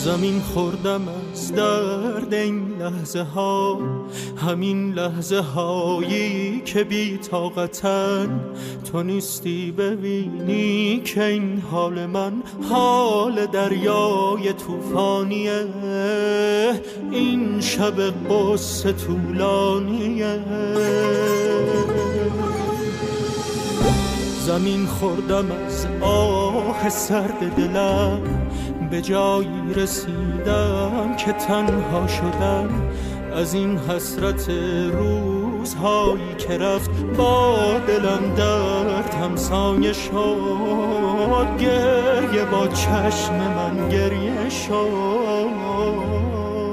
زمین خوردم از درد این لحظه ها، همین لحظه هایی که بی طاقتن. تو نیستی ببینی که این حال من حال دریای طوفانیه، این شب قصه طولانیه. زمین خوردم از آه سرد دلم، به جایی رسیدم که تنها شدم از این حسرت روزهایی که رفت. با دلم درد همسایه شد، گریه با چشم من گریه شد.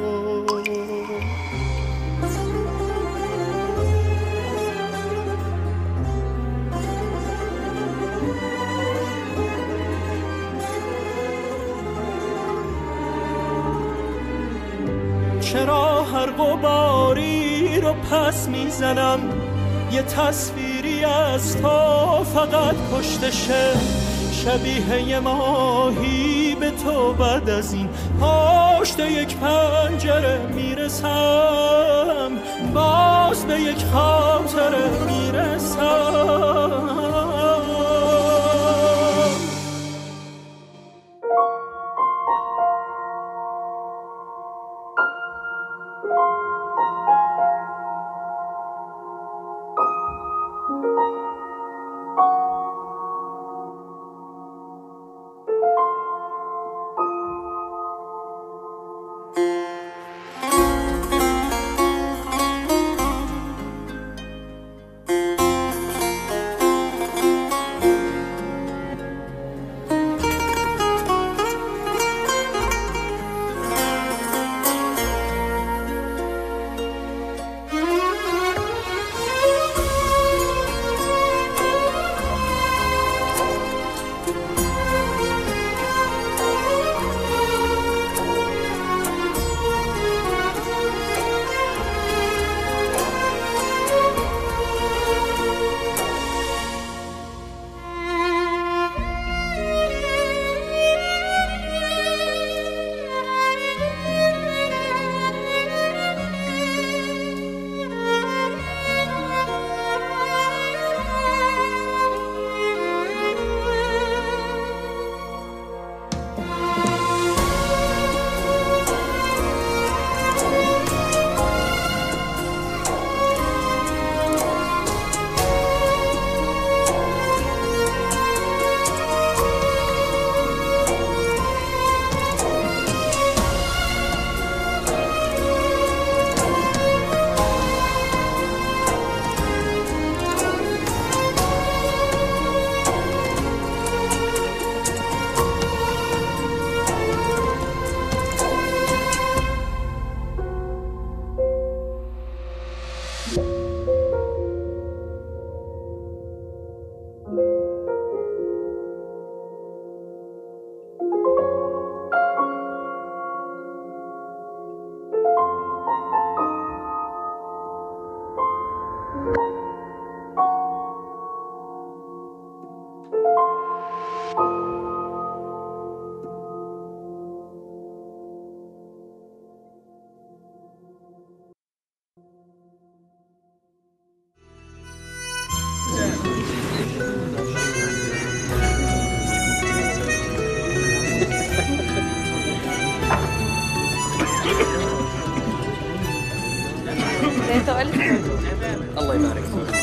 چرا هر غباری رو پس میزنم، یه تصویری از تو فقط پشتشه، شبیه یه ماهی به تو بعد از این پشت یک پنجره میرسم، باز به یک خاطره میرسم. الله يبارك فيك.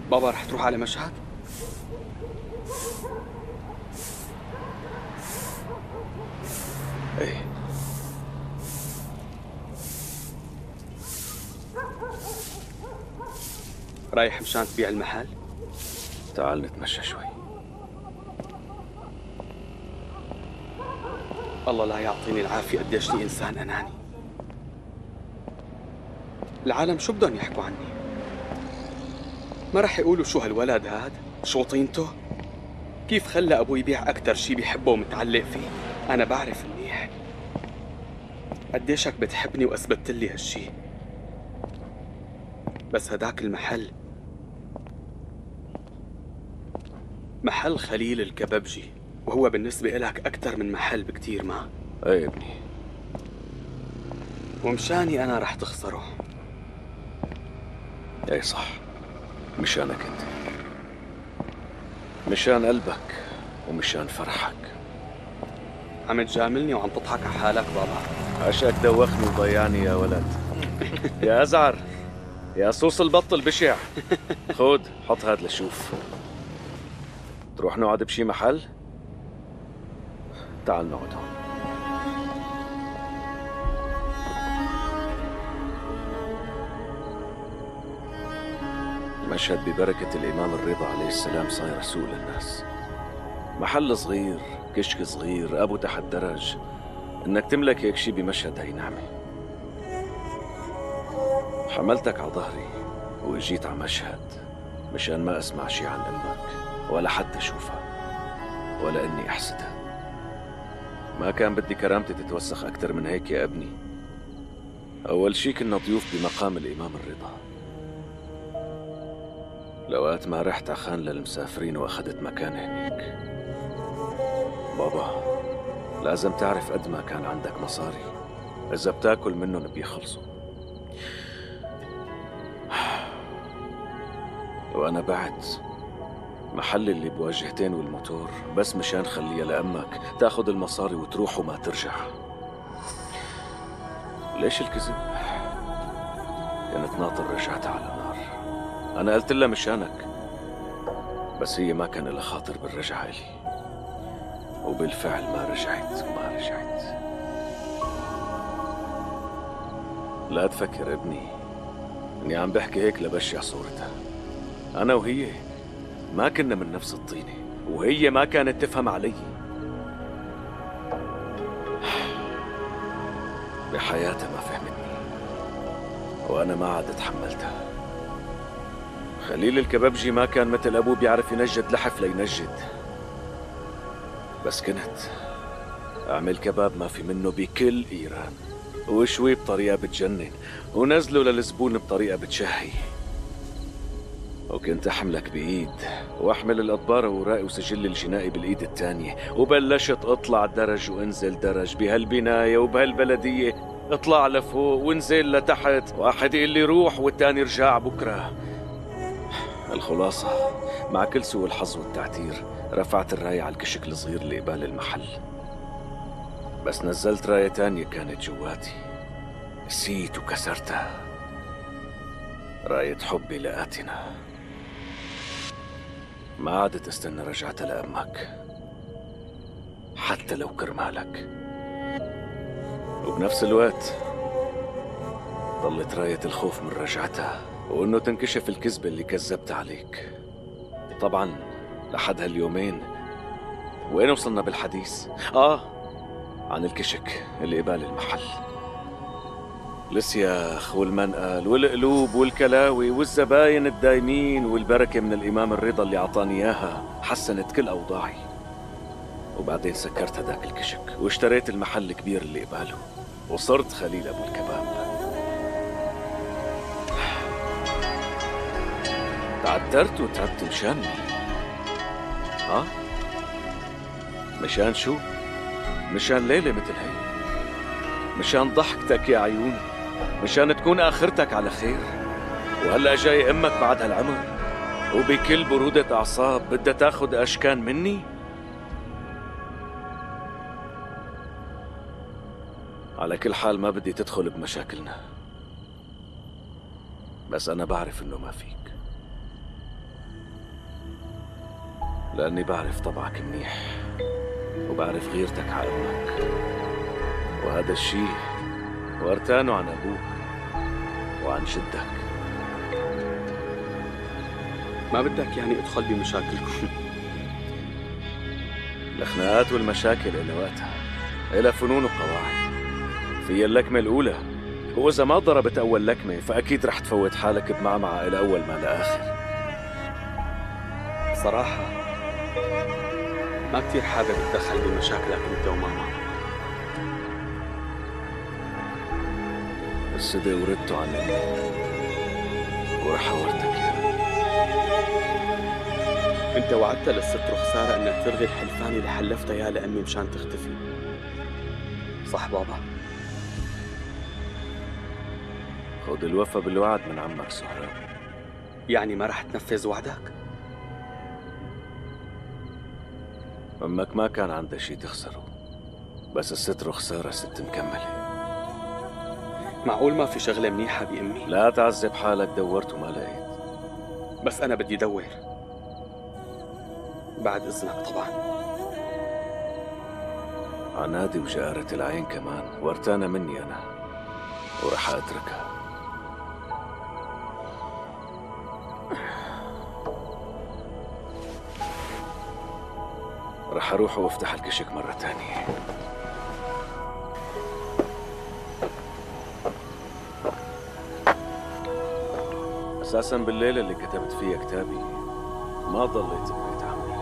بابا رح تروح على مشهد؟ ايه. رايح مشان تبيع المحل؟ تعال نتمشى شوي. الله لا يعطيني العافية قديشني إنسان أناني. العالم شو بدهم يحكوا عني؟ ما رح يقولوا شو هالولد هاد؟ شو طينته؟ كيف خلى أبوي يبيع أكتر شي بيحبه ومتعلق فيه؟ أنا بعرف منيح قديشك بتحبني وأثبتت لي هالشي. بس هداك المحل محل خليل الكببجي، وهو بالنسبة إلك أكتر من محل بكتير. ما ايه ابني، ومشاني أنا رح تخسره. ايه صح، مشانك انت، مشان قلبك ومشان فرحك. عم تجاملني وعم تضحك على حالك بابا. عشاك دوخني وضيعني يا ولد. يا أزعر، يا صوص البط البشع، خود حط هاد لشوف. تروح نقعد بشي محل؟ تعال نقعد هون. مشهد ببركة الإمام الرضا عليه السلام صاير سوق للناس. محل صغير، كشك صغير، أبو تحت درج. إنك تملك هيك شي بمشهد هي نعمة. حملتك على ظهري وإجيت على مشهد مشان ما أسمع شي عن أمك ولا حتى أشوفها ولا إني أحسدها. ما كان بدي كرامتي تتوسخ أكتر من هيك يا ابني. أول شي كنا ضيوف بمقام الإمام الرضا. لوقت ما رحت عخان للمسافرين وأخذت مكان هنيك. بابا لازم تعرف قد ما كان عندك مصاري إذا بتاكل منهم بيخلصوا. وأنا بعت محل اللي بواجهتين والموتور بس مشان خليها لأمك تاخد المصاري وتروح وما ترجع. ليش الكذب؟ كانت ناطر رجعتها على نار. أنا قلت لها مشانك، بس هي ما كان لها خاطر بالرجعة إلي، وبالفعل ما رجعت. لا تفكر ابني إني عم بحكي هيك لبشع صورتها. أنا وهي ما كنا من نفس الطينة، وهي ما كانت تفهم علي. بحياتها ما فهمتني، وأنا ما عاد تحملتها. خليل الكببجي ما كان مثل أبوه بيعرف ينجد لحف لينجد، بس كنت أعمل كباب ما في منه بكل إيران، وشوي بطريقة بتجنن، ونزله للزبون بطريقة بتشهي. وكنت أحملك بإيد وأحمل الأطبار وراقي وسجل الجنائي بالإيد التانية، وبلشت أطلع درج وانزل درج بهالبناية وبهالبلدية. اطلع لفوق وانزل لتحت، واحد يقول لي روح والتاني رجع بكرة. الخلاصة مع كل سوء الحظ والتعتير رفعت الراية على الكشك الصغير اللي قبال المحل. بس نزلت راية تانية كانت جواتي، نسيت وكسرتها. راية حبي لآتنا. ما عادت استنى رجعتها لأمك حتى لو كرمالك. وبنفس الوقت ضلت راية الخوف من رجعتها، وإنه تنكشف الكذبة اللي كذبت عليك. طبعا لحد هاليومين وين وصلنا بالحديث؟ عن الكشك اللي قبال المحل. السياخ والمنقل والقلوب والكلاوي والزباين الدايمين والبركة من الإمام الرضا اللي عطاني إياها حسنت كل أوضاعي. وبعدين سكرت هداك الكشك واشتريت المحل الكبير اللي قباله، وصرت خليل أبو الكباب. تعترت وتعبت مشان مشان شو؟ مشان ليلة مثل هي، مشان ضحكتك يا عيون، مشان تكون آخرتك على خير. وهلأ جاي أمك بعد هالعمر وبكل برودة أعصاب بدها تاخد أشكان مني؟ على كل حال ما بدي تدخل بمشاكلنا، بس أنا بعرف إنه ما فيك. لأني بعرف طبعك منيح وبعرف غيرتك على أمك، وهذا الشيء وارتانه عن أبوك وعن جدك. ما بدك يعني ادخل بمشاكلكم؟ الخناقات والمشاكل إلى وقتها، إلى فنون وقواعد. في اللكمة الأولى، وإذا ما ضربت أول لكمة فأكيد رح تفوت حالك بمعمعة إلى أول ما لآخر. صراحة ما كتير حابب اتدخل بمشاكلك انت وماما. الصدق وردته عن أمي ورح أورتك إياه. انت وعدت للست رخسارة انك تلغي الحلفان اللي حلفتها اياه لامي مشان تختفي، صح بابا؟ خذ الوفا بالوعد من عمك سهراب. يعني ما رح تنفذ وعدك؟ أمك ما كان عندها شي تخسره، بس الست رخسارة ست مكملة. معقول ما في شغلة منيحة بأمي؟ لا تعذب حالك، دورت وما لقيت. بس أنا بدي دور بعد إذنك طبعا. عنادي وجارة العين كمان ورتانا مني أنا، ورح أتركها. رح أروح وأفتح الكشك مرة تانية. أساساً بالليلة اللي كتبت فيها كتابي ما ضليت ببيت عمي.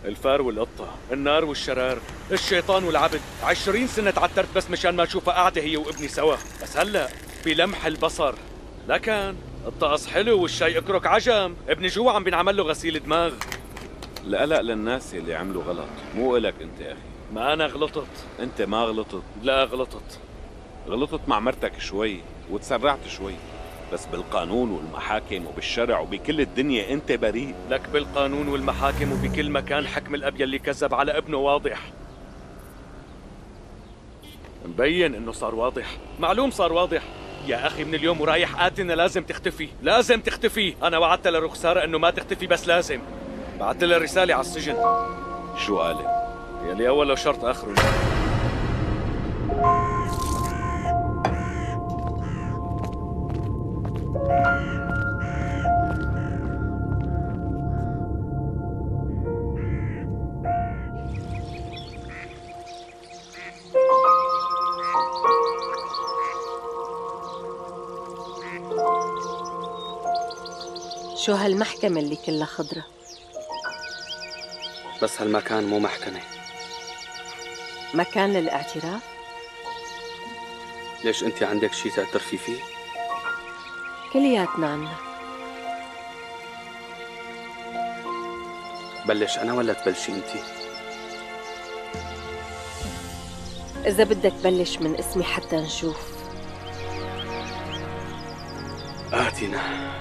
الفار والقطة، النار والشرار، الشيطان والعبد. 20 سنة تعترت بس مشان ما اشوفها قاعدة هي وابني سوا، بس هلا بلمح البصر. لكن الطقس حلو والشاي اكرك عجم، ابني جوا عم بينعمل له غسيل دماغ. القلق للناس اللي عملوا غلط، مو إلك انت يا اخي. ما انا غلطت. انت ما غلطت. لا غلطت. غلطت مع مرتك شوي وتسرعت شوي، بس بالقانون والمحاكم وبالشرع وبكل الدنيا انت بريء. لك بالقانون والمحاكم وبكل مكان حكم الاب يلي كذب على ابنه واضح. مبين انه صار واضح، معلوم صار واضح. يا اخي من اليوم ورايح آتنا لازم تختفي، لازم تختفي. انا وعدت لرخسارة انه ما تختفي بس لازم. بعثت لها رسالة على السجن. شو قالت؟ يلي اوله شرط اخره لا. شو هالمحكمة اللي كلها خضرة؟ بس هالمكان مو محكمة. مكان للاعتراف؟ ليش انت عندك شي تعترفي فيه؟ كلياتنا عنا. بلش انا ولا تبلشي انت؟ إذا بدك بلش من اسمي حتى نشوف. آتنا.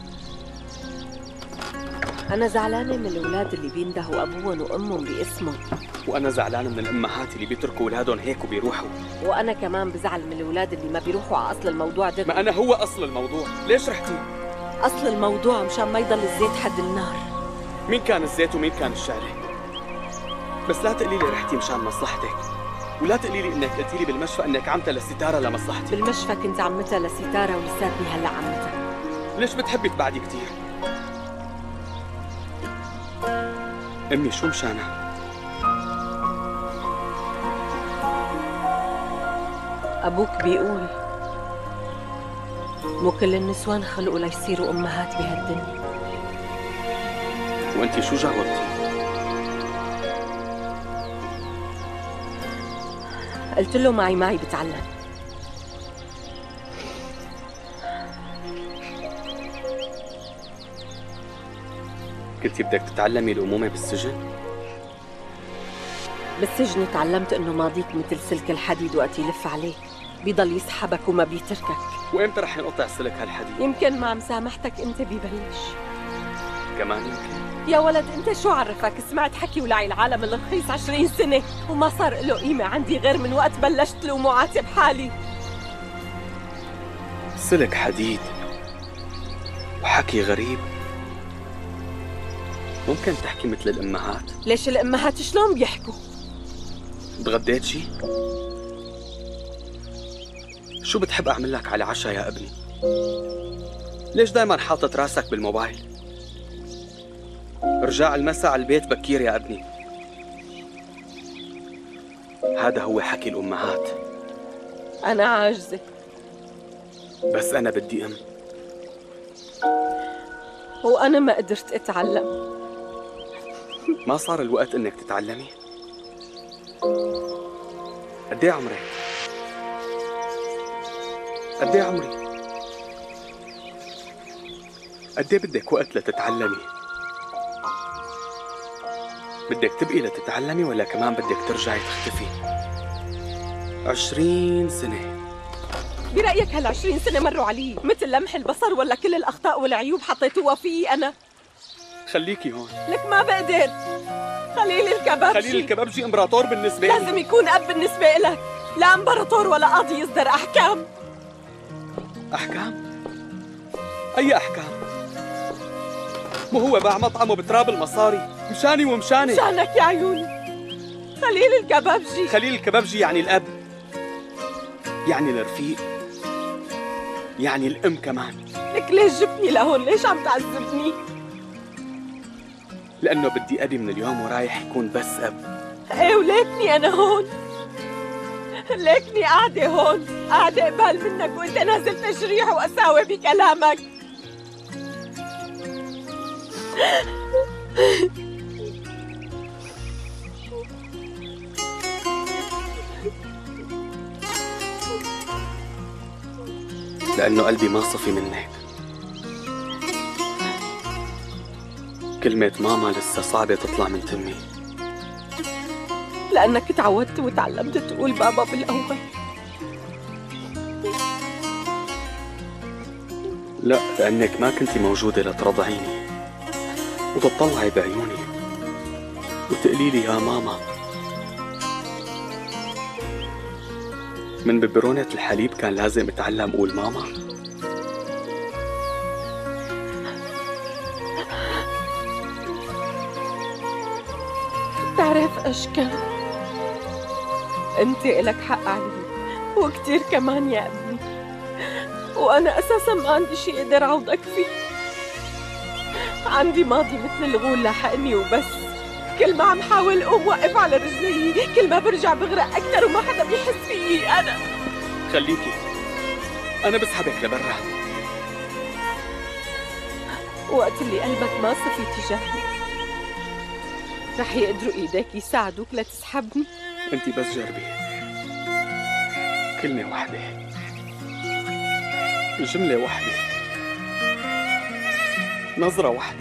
أنا زعلانة من الأولاد اللي بيندهوا أبوهم وأمهم باسمهم. وأنا زعلانة من الأمهات اللي بيتركوا أولادهم هيك وبيروحوا. وأنا كمان بزعل من الأولاد اللي ما بيروحوا على أصل الموضوع ده. ما أنا هو أصل الموضوع، ليش رحتي؟ أصل الموضوع مشان ما يضل الزيت حد النار. مين كان الزيت ومين كان الشعلة؟ بس لا تقولي لي رحتي مشان مصلحتك، ولا تقولي لي إنك قلتي لي بالمشفى إنك عمتها لستارة لمصلحتي. بالمشفى كنت عمتها لستارة ولساتني هلا عمتها. ليش بتحبي تبعدي كتير؟ أمي شو مشانها؟ أبوك بيقول مو كل النسوان خلقوا ليصيروا أمهات بهالدنيا. وأنتِ شو جاوبتي؟ قلت له معي بتعلم. قلتي بدك تتعلمي الأمومة بالسجن؟ بالسجن تعلمت إنه ماضيك مثل سلك الحديد وقت يلف عليك بيضل يسحبك وما بيتركك. وإمتى رح ينقطع سلك هالحديد؟ يمكن مع مسامحتك أنت بيبلش. كمان يمكن. يا ولد أنت شو عرفك؟ سمعت حكي ولاعي العالم الرخيص 20 سنة وما صار له قيمة عندي غير من وقت بلشت لوم وعاتب حالي. سلك حديد وحكي غريب. ممكن تحكي مثل الأمهات؟ ليش الأمهات شلون بيحكوا؟ تغديت شي؟ شو بتحب أعمل لك على عشاء يا ابني؟ ليش دايما حاطط راسك بالموبايل؟ رجع المساء على البيت بكير يا ابني. هذا هو حكي الأمهات. أنا عاجزة. بس أنا بدي أم. وأنا ما قدرت أتعلم. ما صار الوقت إنك تتعلمي؟ قد إيه عمرك؟ قد إيه عمري؟ قد إيه بدك وقت لتتعلمي؟ بدك تبقي لتتعلمي ولا كمان بدك ترجعي تختفي؟ 20 سنة. برأيك هال20 سنة مروا علي مثل لمح البصر ولا كل الأخطاء والعيوب حطيتوها فيي أنا؟ خليكي هون. لك ما بقدر. خليل الكبابجي. خليل الكبابجي امبراطور بالنسبة لي. لازم يكون أب بالنسبة لك، لا امبراطور ولا قاضي يصدر أحكام. أحكام؟ أي أحكام؟ مو هو باع مطعمه بتراب المصاري مشاني ومشاني. مشانك يا عيوني. خليل الكبابجي. خليل الكبابجي يعني الأب، يعني الرفيق، يعني الأم كمان. لك ليش جبتني لهون؟ ليش عم تعذبني؟ لأنه بدي أبي من اليوم ورايح يكون بس أب. ايه وليكني أنا هون، ليكني قاعدة هون، قاعدة قبال منك وأنت نازل تجريح وقساوة بكلامك. لأنه قلبي ما صفي منك. كلمة ماما لسه صعبة تطلع من تمي. لأنك تعودت وتعلمت تقول بابا بالأول. لا، لأنك ما كنتي موجودة لترضعيني وتطلعي بعيوني وتقولي لي يا ماما. من ببرونة الحليب كان لازم اتعلم اقول ماما. بتعرف أشكال، أنت إلك حق علي وكتير كمان يا ابني، وأنا أساساً ما عندي شي أقدر أعوضك فيه. عندي ماضي مثل الغول لاحقني وبس. كل ما عم حاول أقوم وقف على رجلي، كل ما برجع بغرق أكتر وما حدا بيحس فيي. أنا خليكي، أنا بسحبك لبرا. وقت اللي قلبك ما صفي تجاهي رح يقدروا إيديك يساعدوك لتسحبني. أنت بس جربي كلمة واحدة، جملة واحدة، نظرة واحدة،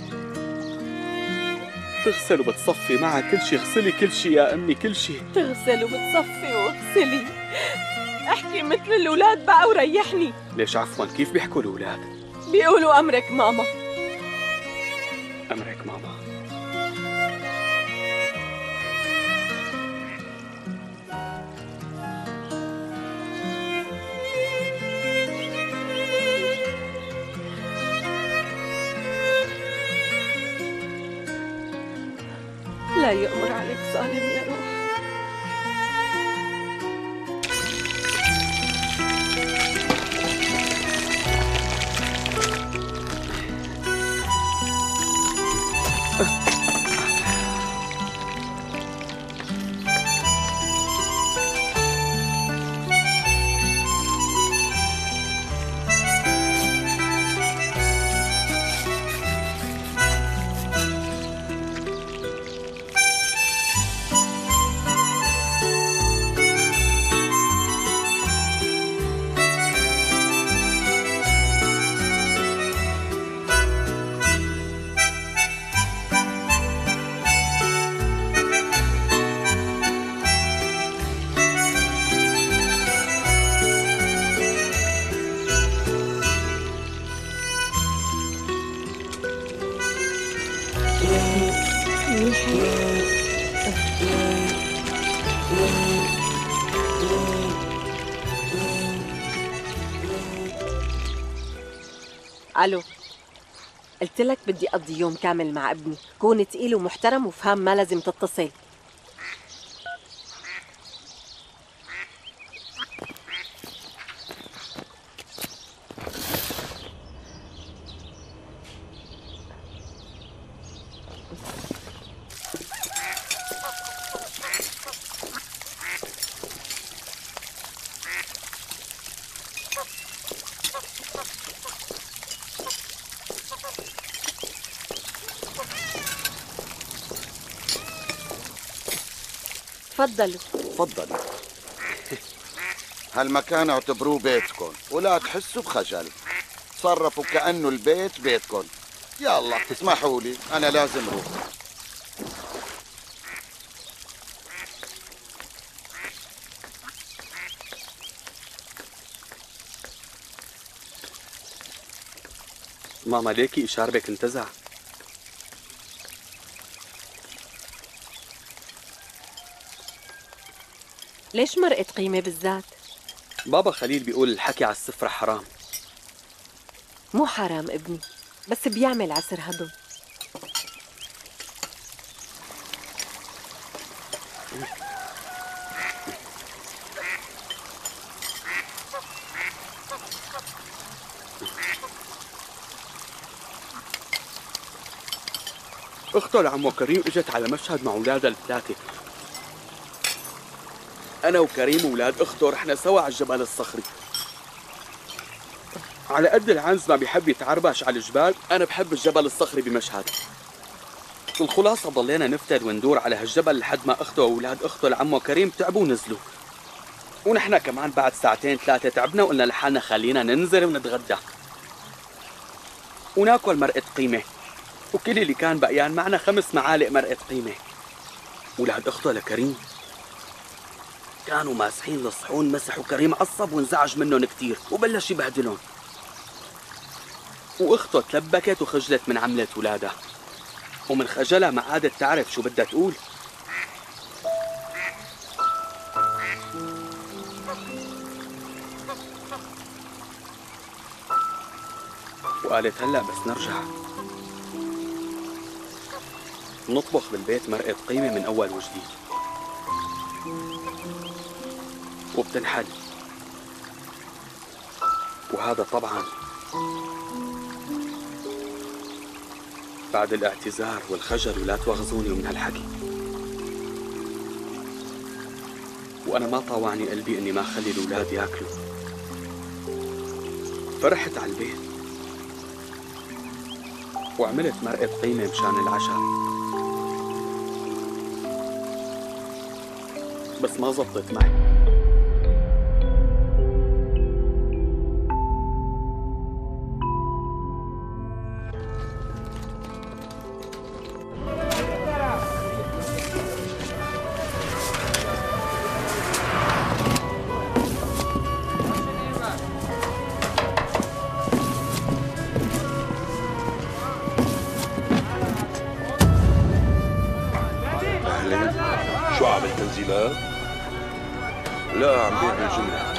تغسل وبتصفي معها كل شي. اغسلي كل شي يا أمي، كل شي. تغسل وبتصفي واغسلي. احكي مثل الأولاد بقى وريحني. ليش عفوا؟ كيف بيحكوا الأولاد؟ بيقولوا أمرك ماما. أمرك ماما. لا يأمر عليك ظالم يا روح. الو، قلت لك بدي اقضي يوم كامل مع ابني. كون تقيل ومحترم وفهم، ما لازم تتصل. تفضلوا. تفضلي. هالمكان اعتبروه بيتكم ولا تحسوا بخجل. تصرفوا كأنه البيت بيتكم. يلا اسمحوا لي، أنا لازم روح. ماما ليكي شاربك انتزع. ليش مرقت قيمة بالذات؟ بابا خليل بيقول الحكي على السفرة حرام. مو حرام ابني، بس بيعمل عسر هضم. اخته لعمو كريم اجت على مشهد مع اولادها الثلاثة. انا وكريم واولاد اخته رحنا سوا على الجبل الصخري. على قد العنز ما بيحب يتعربش على الجبال، انا بحب الجبل الصخري بمشهد. الخلاصة ضلينا نفتل وندور على هالجبل لحد ما اخته واولاد اخته لعمو كريم تعبوا ونزلوا. ونحن كمان بعد ساعتين ثلاثة تعبنا وقلنا لحالنا خلينا ننزل ونتغدى وناكل مرقة قيمة. وكل اللي كان بقيان معنا 5 معالق مرقة قيمة. ولاد أخته لكريم كانوا ماسحين الصحون، مسحوا كريم عصب وانزعج منهم كتير وبلش يبهدلهم. واخته تلبكت وخجلت من عملة ولادها، ومن خجلها ما عادت تعرف شو بدها تقول. وقالت هلأ بس نرجع نطبخ بالبيت مرقة قيمة من أول وجديد. وبتنحل، وهذا طبعا بعد الاعتذار والخجل ولا تواخذوني من هالحكي. وأنا ما طاوعني قلبي إني ما أخلي الأولاد ياكلوا، فرحت على البيت وعملت مرقة قيمة مشان العشاء، بس ما زبطت معي. شو عامل تنزيلات؟ لا عم بيع بالجملة.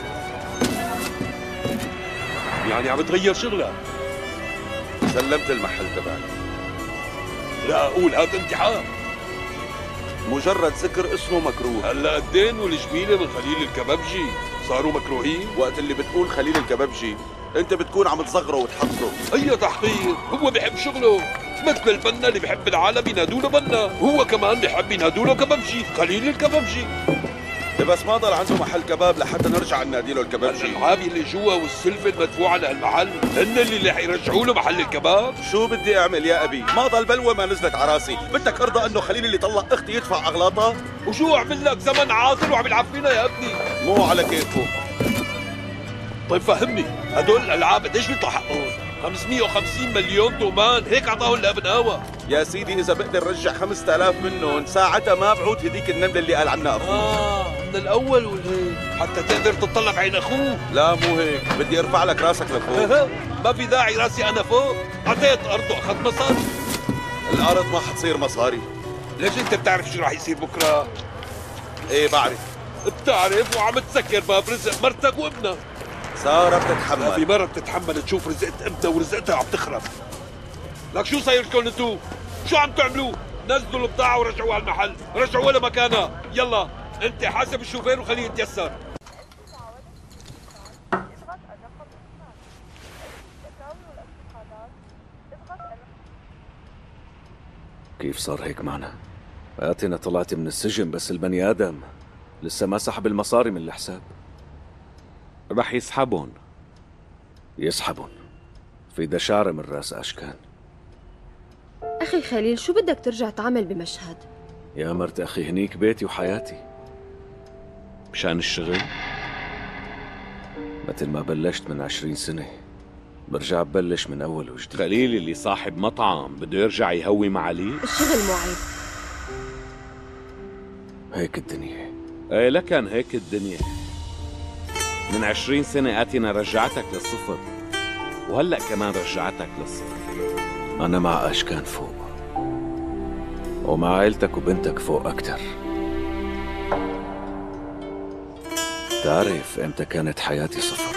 يعني عم تغير شغلك؟ سلمت المحل تبعي. لا أقول هذا امتحان. مجرد ذكر اسمه مكروه. هلا الدين والجميلة من خليل الكبابجي صاروا مكروهين؟ وقت اللي بتقول خليل الكبابجي انت بتكون عم تصغره وتحقره. أي تحقير، هو بحب شغله مثل البنا اللي بحب العالم ينادوا له بنا، هو كمان بحب ينادوا له كبابجي، خليل الكبابجي. بس ما ضل عنده محل كباب لحتى نرجع ننادي له الكبابجي. العابي اللي جوا والسلفة المدفوعة لهالمحل هن اللي رح يرجعوا له محل الكباب. شو بدي اعمل يا ابي؟ ما ضل بلوه ما نزلت على راسي، بدك ارضى انه خليل اللي طلق اختي يدفع اغلاطها؟ وشو اعمل لك زمن عاطل وعم يلعفينا يا ابني؟ مو على كيفه. طيب فهمني، هدول الالعاب قديش بيطلع حقهم؟ 550 مليون تومان، هيك عطاهم لابناوة. يا سيدي اذا بقدر رجع 5000 منهم ساعتها ما بعود هديك النمله اللي قال عنها اخوه. من الاول والهيك حتى تقدر تطلع عين اخوه. لا مو هيك، بدي ارفع لك راسك لفوق. ما في داعي راسي انا فوق، اعطيت ارض واخذت مصاري. الارض ما حتصير مصاري. ليش انت بتعرف شو راح يصير بكره؟ ايه بعرف. بتعرف وعم تسكر باب رزق مرتك وابنها. سارة ما في بتتحمل. مرة بتتحمل تشوف رزقة ابنها ورزقتها عم تخرب. لك شو صاير لكم انتو؟ شو عم تعملوا؟ نزلوا البضاعة ورجعوها على المحل، رجعوها لمكانها، يلا انت حاسب الشوفير وخليه يتيسر. كيف صار هيك معنا؟ أنا طلعت من السجن بس البني آدم لسه ما سحب المصاري من الحساب. رح يسحبون. يسحبون؟ في ده شعر من راس أشكان. أخي خليل شو بدك ترجع تعمل بمشهد؟ يا مرت أخي هنيك بيتي وحياتي. مشان الشغل؟ مثل ما بلشت من 20 سنة برجع ببلش من أول وجديد. خليل اللي صاحب مطعم بده يرجع يهوي مع علي؟ الشغل مو عيب. هيك الدنيا. ايه لكن هيك الدنيا. من 20 سنة آتينا رجعتك للصفر، وهلأ كمان رجعتك للصفر. أنا مع أشكان فوق، ومع عيلتك وبنتك فوق أكتر. تعرف إمتى كانت حياتي صفر؟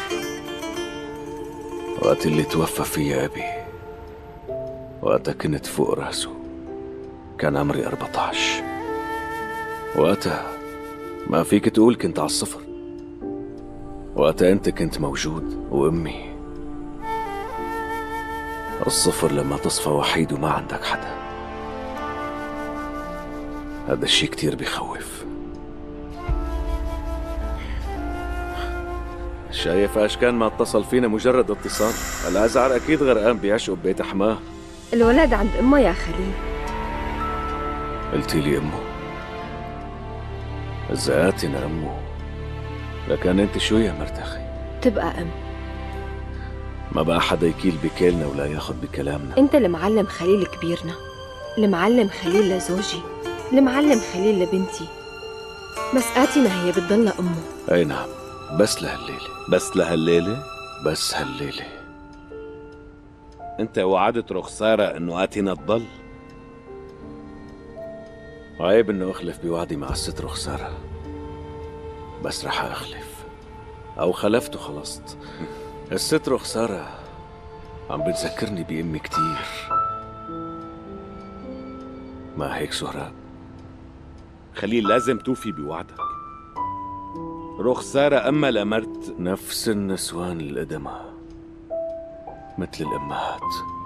وقت اللي توفى فيا أبي، وقتها كنت فوق راسه، كان عمري 14. وقتها ما فيك تقول كنت على الصفر. وقتها أنت كنت موجود وأمي. الصفر لما تصفى وحيد وما عندك حدا، هذا الشي كتير بيخوف. شايف أشكان ما اتصل فينا مجرد اتصال. الأزعر أكيد غرقان بعشقه ببيت حماه. الولد عند أمه يا خليل. قلتي لي أمه؟ إذا آتنا أمه لكن انت شو يا مرت اخي؟ تبقى أم. ما بقى حدا يكيل بكيلنا ولا ياخد بكلامنا. انت المعلم خليل كبيرنا، المعلم خليل لزوجي، المعلم خليل لبنتي، مسقاتنا هي بتضلها أمه. اي نعم، بس لهالليلة. بس لهالليلة؟ بس هالليلة. انت وعدت رخسارة انه اتينا تضل؟ عيب انه اخلف بوعدي مع الست رخسارة، بس رح اخلف او خلفت وخلصت. الست رخسارة عم بتذكرني بأمي كتير، ما هيك سهراب؟ خليل لازم توفي بوعدك. رخسارة أما لمرت نفس النسوان القدمى مثل الأمهات.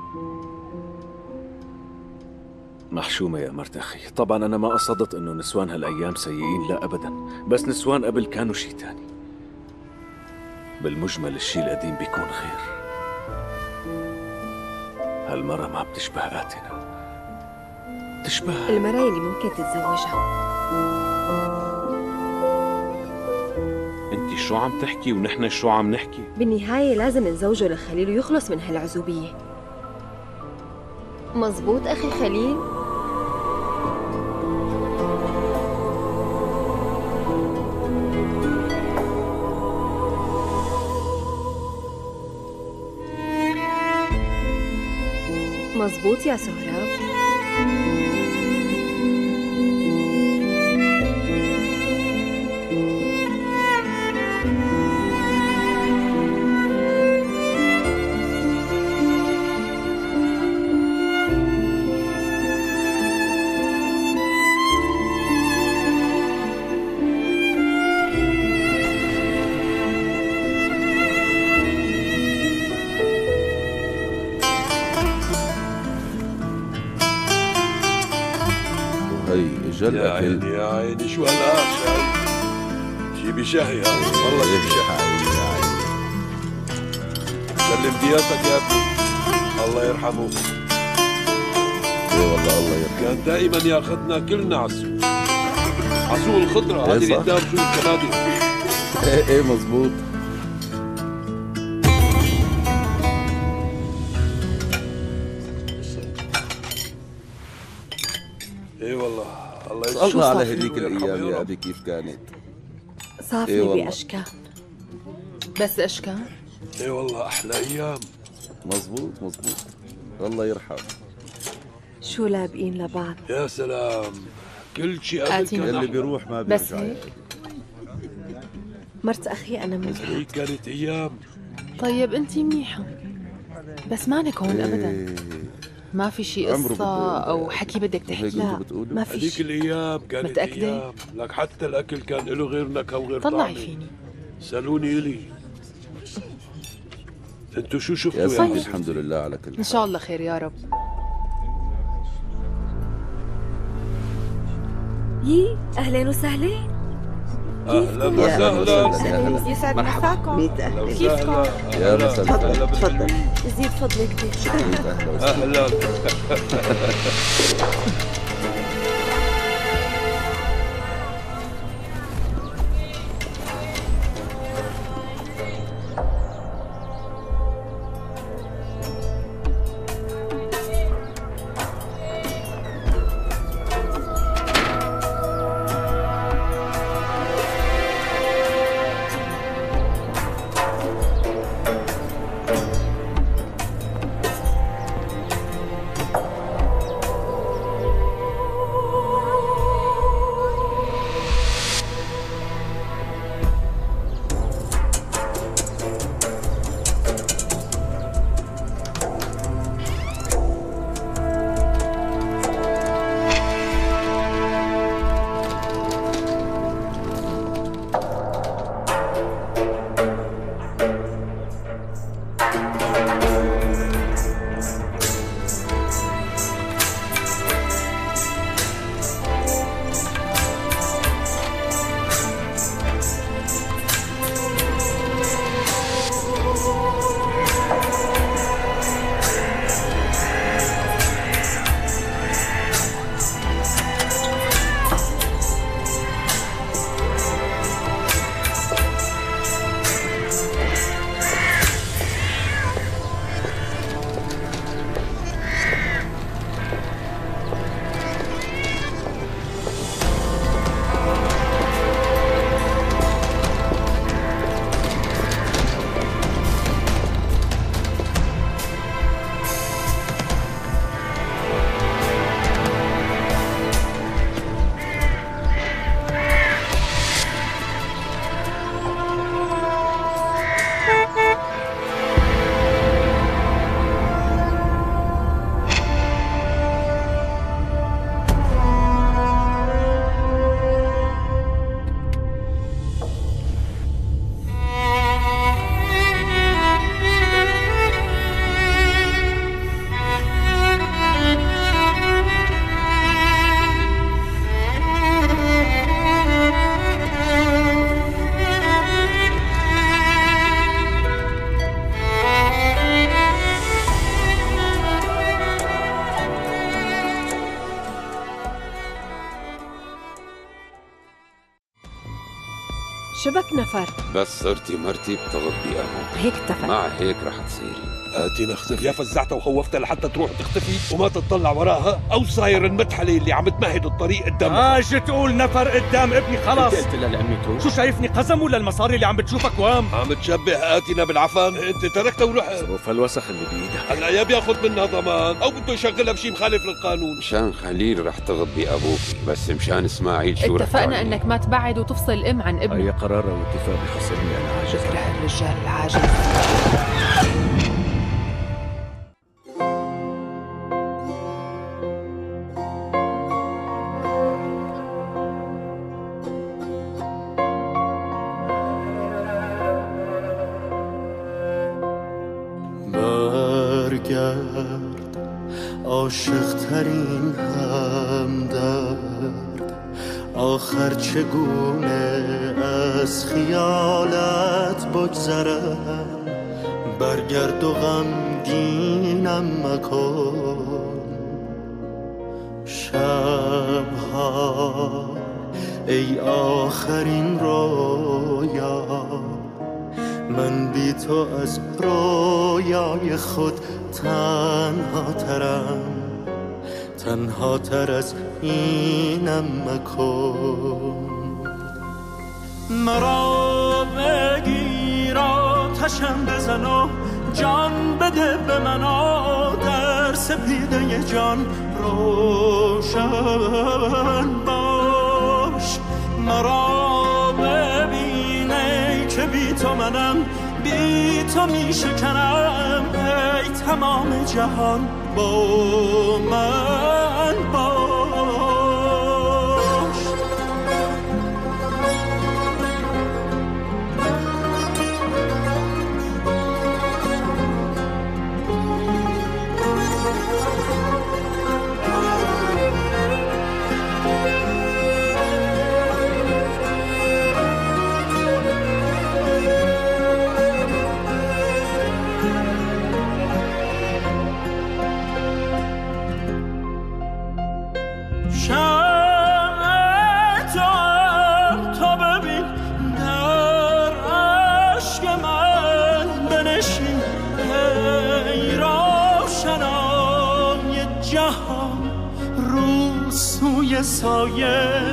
محشومة يا مرت أخي. طبعا أنا ما قصدت إنه نسوان هالأيام سيئين، لا أبدا، بس نسوان قبل كانوا شي تاني. بالمجمل الشي القديم بيكون خير. هالمرة ما بتشبه آتنا، بتشبه المرأة اللي ممكن تتزوجها. انت شو عم تحكي ونحن شو عم نحكي؟ بالنهاية لازم نزوجه لخليل ويخلص من هالعزوبية. مزبوط أخي خليل؟ مزبوط يا سهراب. يا عيني يا عيني، شو هالقاش جيبي شهي هذا، والله جيبي شهي. سلم دياتك يا ابني، الله يرحمه. ايه والله الله يرحمه، كان دائما ياخذنا كلنا عسول. عسول الخضرة هذه اللي قدام سوق الكنادي. ايه مزبوط. ايه والله الله يسلمك. الله على هديك هذيك الايام يا ابي كيف كانت. صافي إيه بأشكال، بس أشكال. ايه والله احلى ايام. مزبوط مزبوط، الله يرحم. شو لابقين لبعض. يا سلام، كل شيء قبل كان اللي بيروح ما بيرجع. بس هيك مرت أخي أنا منيحة. هي كانت ايام. طيب أنتي منيحة، بس مانك هون أبدا. ما في شي قصة أو حكي بدك تحكي؟ لا ما في هذيك شي. الايام كانت متأكدة؟ ايام، لك حتى الاكل كان له غير نكهه وغير طعم. طلعي فيني. سالوني الي. انتو شو شفتوا يا يا سيدي؟ عم؟ الحمد لله على كل حال. إن شاء الله خير يا رب. يي أهلين وسهلين. اهلا وسهلا. يسعد مساكم. كيفكم؟ يا مساء تفضل. يزيد فضلك كثير. اهلا. شبك نفر؟ بس صرتي مرتي بتغضبي أبوك، هيك اتفق. مع هيك رح تصيري. هاتي نختفي. يا فزعتها وخوفتها لحتى تروح تختفي وما تطلع وراها، او صاير المدحله اللي عم تمهد الطريق قدامها. اجي تقول نفر قدام ابني خلاص. قلت لها لأميته شو شايفني قزم ولا المصاري اللي عم بتشوفك وام؟ عم تشبه آتنا بالعفن. انت تركتها ورحت. ظروف الوسخ اللي بايدك. هلا يا بياخذ منها ضمان او بده يشغلها بشيء مخالف للقانون. مشان خليل رح تغضبي أبوك، بس مشان إسماعيل شو رح اتفقنا تعملي؟ انك ما تبعد وتفصل الام عن اي ابنه. قرار او اتفاق بخصني انا عاجز. بكره الرجال العاجز. برگرد عاشق ترین همدرد، آخر چگونه از خیالت بگذرم. برگرد و غمگینم مکن شبها ای آخرین رویا. من بی تو از رویای خود تنها تر از اینم مکن. مرا بگیر آتشم بزن و جان بده به من، در سپیده جان روشن باش. مرا ببینه که بی تو منم، بی تو می شکنم، ای تمام جهان با من باش. سایه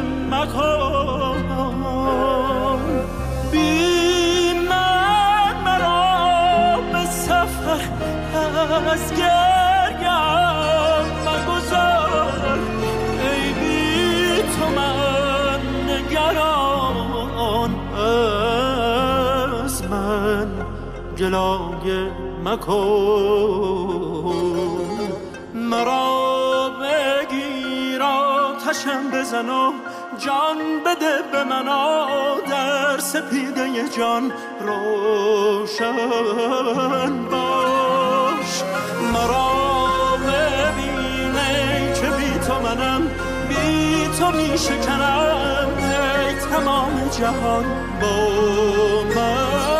مکن، بی من مرا به سفر از گریم مگذار. ای بی تو من نگران، از من جلوه مکن. مرا آتشم بزن و جان بده به من، در سپیده جان روشن باش. مرا ببینه که بی تو منم، بی تو می شکنم، ای تمام جهان با من